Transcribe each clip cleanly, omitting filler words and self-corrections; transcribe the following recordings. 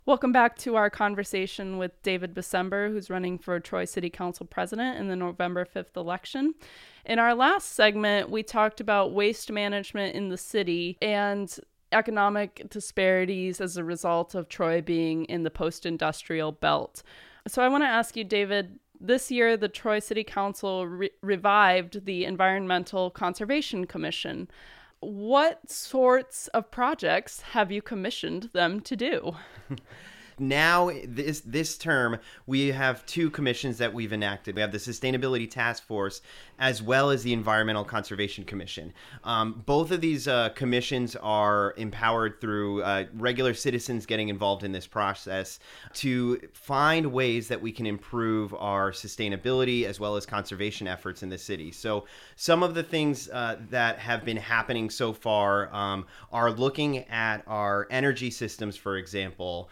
Welcome back to our conversation with David December, who's running for Troy City Council President in the November 5th election. In our last segment, we talked about waste management in the city and economic disparities as a result of Troy being in the post-industrial belt. So I want to ask you, David, this year the Troy City Council revived the Environmental Conservation Commission. What sorts of projects have you commissioned them to do? Now, this term, we have two commissions that we've enacted. We have the Sustainability Task Force as well as the Environmental Conservation Commission. Both of these commissions are empowered through regular citizens getting involved in this process to find ways that we can improve our sustainability as well as conservation efforts in the city. So some of the things that have been happening so far are looking at our energy systems, for example.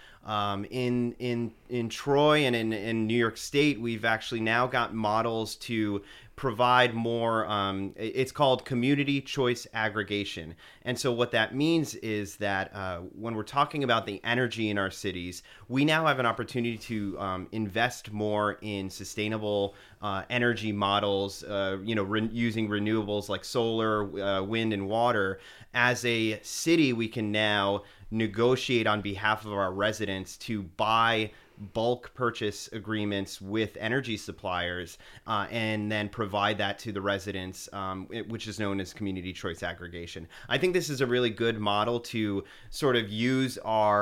In Troy and in New York State, we've actually now got models to provide more, it's called community choice aggregation. And so what that means is that when we're talking about the energy in our cities, we now have an opportunity to invest more in sustainable energy models, using renewables like solar, wind, and water. As a city, we can now negotiate on behalf of our residents to buy bulk purchase agreements with energy suppliers and then provide that to the residents, which is known as community choice aggregation. I think this is a really good model to sort of use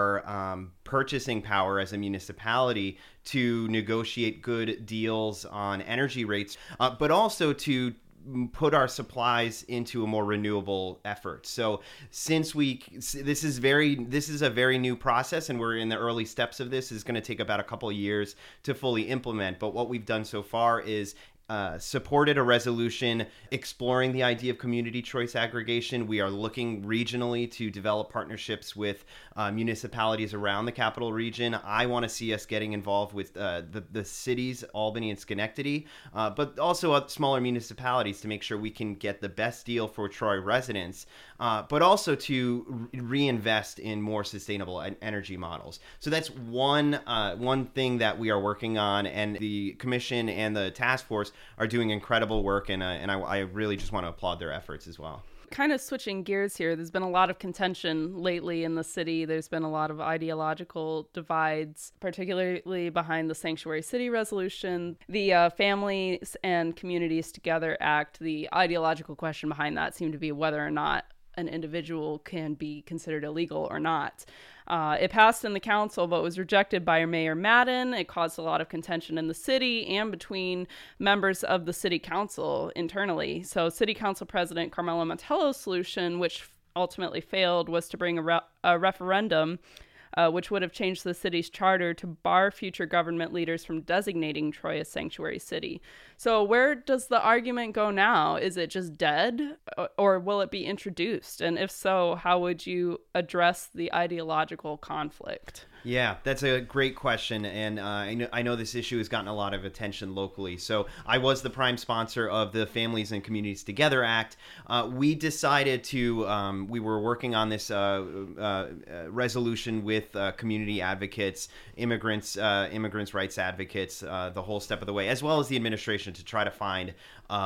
our purchasing power as a municipality to negotiate good deals on energy rates, but also to put our supplies into a more renewable effort. So since this is a very new process and we're in the early steps of this, is going to take about a couple of years to fully implement. But what we've done so far is supported a resolution exploring the idea of community choice aggregation. We are looking regionally to develop partnerships with municipalities around the capital region. I want to see us getting involved with the cities, Albany and Schenectady, but also smaller municipalities to make sure we can get the best deal for Troy residents, but also to reinvest in more sustainable energy models. So that's one thing that we are working on, and the commission and the task force are doing incredible work, and I really just want to applaud their efforts as well. Kind of switching gears here, there's been a lot of contention lately in the city. There's been a lot of ideological divides, particularly behind the Sanctuary City resolution. The Families and Communities Together Act, the ideological question behind that seemed to be whether or not an individual can be considered illegal or not. It passed in the council, but was rejected by Mayor Madden. It caused a lot of contention in the city and between members of the city council internally. So City Council President Carmelo Montello's solution, which ultimately failed, was to bring a referendum which would have changed the city's charter to bar future government leaders from designating Troy a sanctuary city. So where does the argument go now? Is it just dead, or will it be introduced? And if so, how would you address the ideological conflict? Yeah, that's a great question, and I know this issue has gotten a lot of attention locally. So I was the prime sponsor of the Families and Communities Together Act. We decided we were working on this resolution with community advocates, immigrants rights advocates, the whole step of the way, as well as the administration to try to find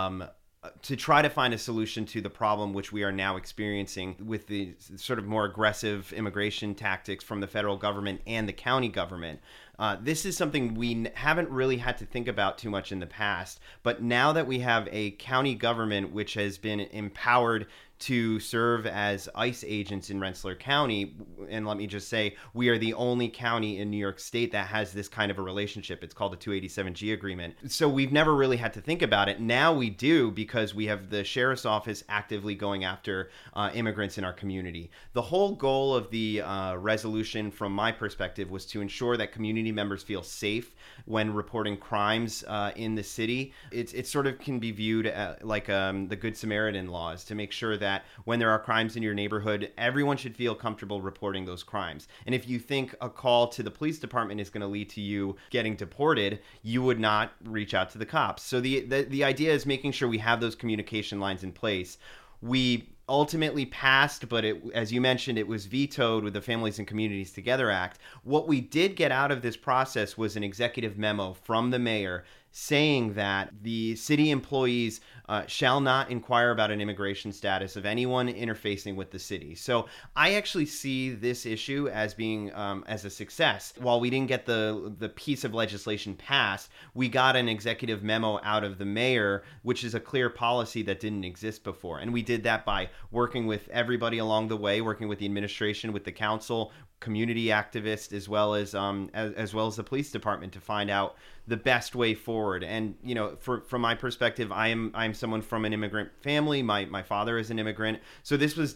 a solution to the problem which we are now experiencing with the sort of more aggressive immigration tactics from the federal government and the county government. This is something we haven't really had to think about too much in the past, but now that we have a county government which has been empowered to serve as ICE agents in Rensselaer County, and let me just say, we are the only county in New York State that has this kind of a relationship. It's called the 287G agreement. So we've never really had to think about it. Now we do, because we have the sheriff's office actively going after immigrants in our community. The whole goal of the resolution, from my perspective, was to ensure that community members feel safe when reporting crimes in the city. It sort of can be viewed like the Good Samaritan laws, to make sure that when there are crimes in your neighborhood, everyone should feel comfortable reporting those crimes. And if you think a call to the police department is going to lead to you getting deported, you would not reach out to the cops. So the idea is making sure we have those communication lines in place. We ultimately passed, but as you mentioned, it was vetoed with the Families and Communities Together Act. What we did get out of this process was an executive memo from the mayor saying that the city employees shall not inquire about an immigration status of anyone interfacing with the city. So I actually see this issue as being as a success. While we didn't get the piece of legislation passed, we got an executive memo out of the mayor, which is a clear policy that didn't exist before. And we did that by working with everybody along the way, working with the administration, with the council, community activists, as well as the police department, to find out the best way forward. And from my perspective, I'm someone from an immigrant family. My father is an immigrant, so this was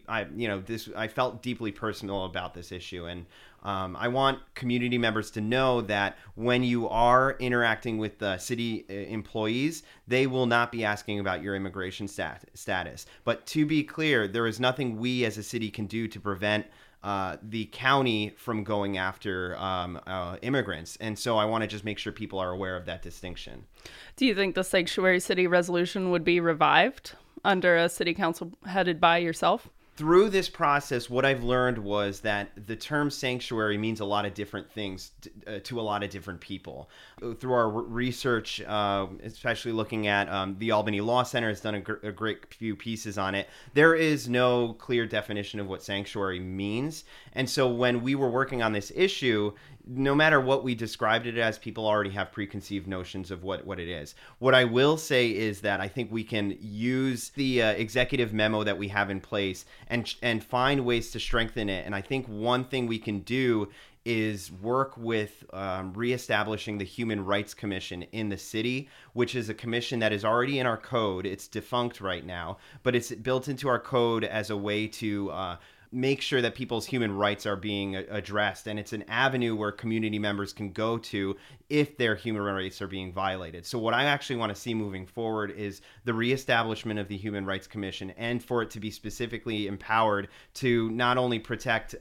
I felt deeply personal about this issue. And I want community members to know that when you are interacting with city employees, they will not be asking about your immigration status. But to be clear, there is nothing we as a city can do to prevent the county from going after immigrants. And so I want to just make sure people are aware of that distinction. Do you think the Sanctuary City resolution would be revived under a city council headed by yourself? Through this process, what I've learned was that the term sanctuary means a lot of different things to a lot of different people. Through our research, especially looking at the Albany Law Center has done a great few pieces on it. There is no clear definition of what sanctuary means. And so when we were working on this issue, no matter what we described it as, people already have preconceived notions of what it is. What I will say is that I think we can use the executive memo that we have in place and find ways to strengthen it. And I think one thing we can do is work with reestablishing the Human Rights Commission in the city, which is a commission that is already in our code. It's defunct right now, but it's built into our code as a way to make sure that people's human rights are being addressed. And it's an avenue where community members can go to if their human rights are being violated. So what I actually want to see moving forward is the reestablishment of the Human Rights Commission, and for it to be specifically empowered to not only protect,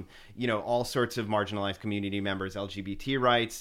all sorts of marginalized community members, LGBT rights,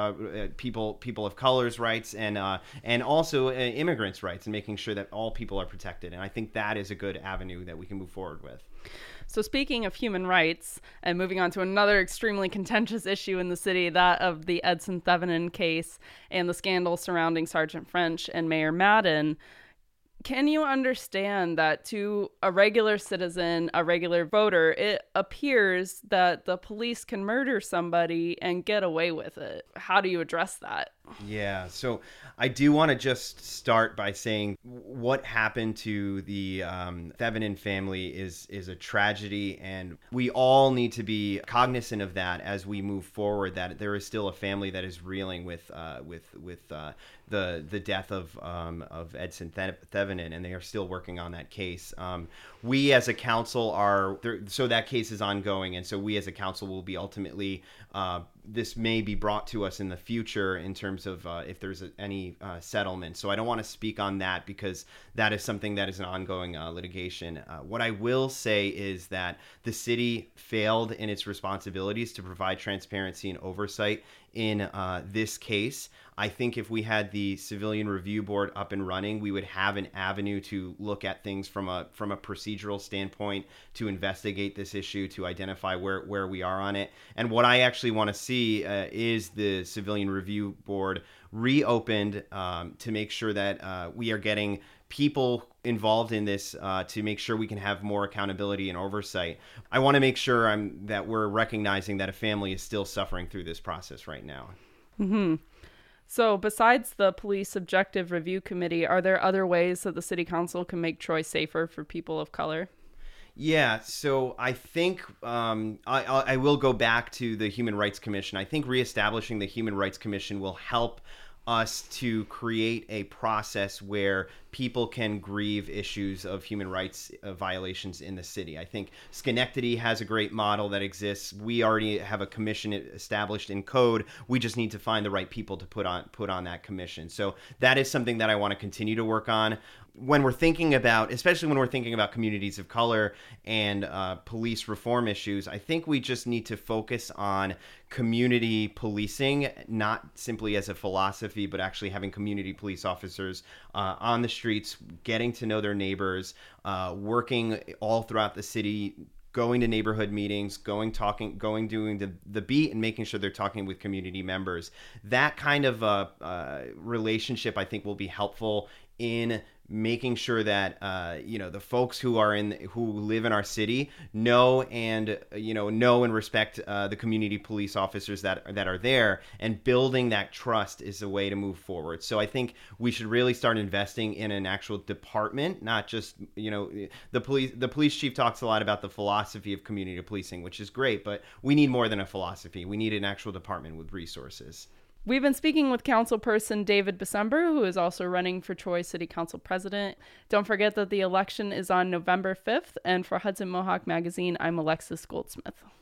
people of color's rights, and also immigrants' rights, and making sure that all people are protected. And I think that is a good avenue that we can move forward with. So speaking of human rights, and moving on to another extremely contentious issue in the city, that of the Edson Thevenin case and the scandal surrounding Sergeant French and Mayor Madden, can you understand that to a regular citizen, a regular voter, it appears that the police can murder somebody and get away with it? How do you address that? Yeah, so I do want to just start by saying what happened to the Thevenin family is a tragedy, and we all need to be cognizant of that as we move forward. That there is still a family that is reeling with the death of Edson Thevenin, and they are still working on that case. We as a council so that case is ongoing, and so we as a council will be ultimately this may be brought to us in the future in terms of if there's any settlement. So I don't want to speak on that because that is something that is an ongoing litigation. What I will say is that the city failed in its responsibilities to provide transparency and oversight in this case. I think if we had the Civilian Review Board up and running, we would have an avenue to look at things from a procedural standpoint, to investigate this issue, to identify where we are on it. And what I actually want to see is the Civilian Review Board reopened to make sure that we are getting people involved in this to make sure we can have more accountability and oversight. I want to make sure that we're recognizing that a family is still suffering through this process right now. Mm-hmm. So besides the Police Objective Review Committee, are there other ways that the City Council can make Troy safer for people of color? Yeah, so I think I will go back to the Human Rights Commission. I think reestablishing the Human Rights Commission will help us to create a process where people can grieve issues of human rights violations in the city. I think Schenectady has a great model that exists. We already have a commission established in code. We just need to find the right people to put on that commission. So that is something that I want to continue to work on. when we're thinking about, especially when we're thinking about communities of color and police reform issues, I think we just need to focus on community policing, not simply as a philosophy, but actually having community police officers on the streets, getting to know their neighbors, working all throughout the city, going to neighborhood meetings, doing the beat and making sure they're talking with community members. That kind of relationship, I think, will be helpful in making sure that the folks who live in our city know and respect the community police officers that are there, and building that trust is a way to move forward. So I think we should really start investing in an actual department, not just the police chief talks a lot about the philosophy of community policing, which is great, but we need more than a philosophy. We need an actual department with resources. We've been speaking with councilperson David Bessember, who is also running for Troy City Council president. Don't forget that the election is on November 5th. And for Hudson Mohawk Magazine, I'm Alexis Goldsmith.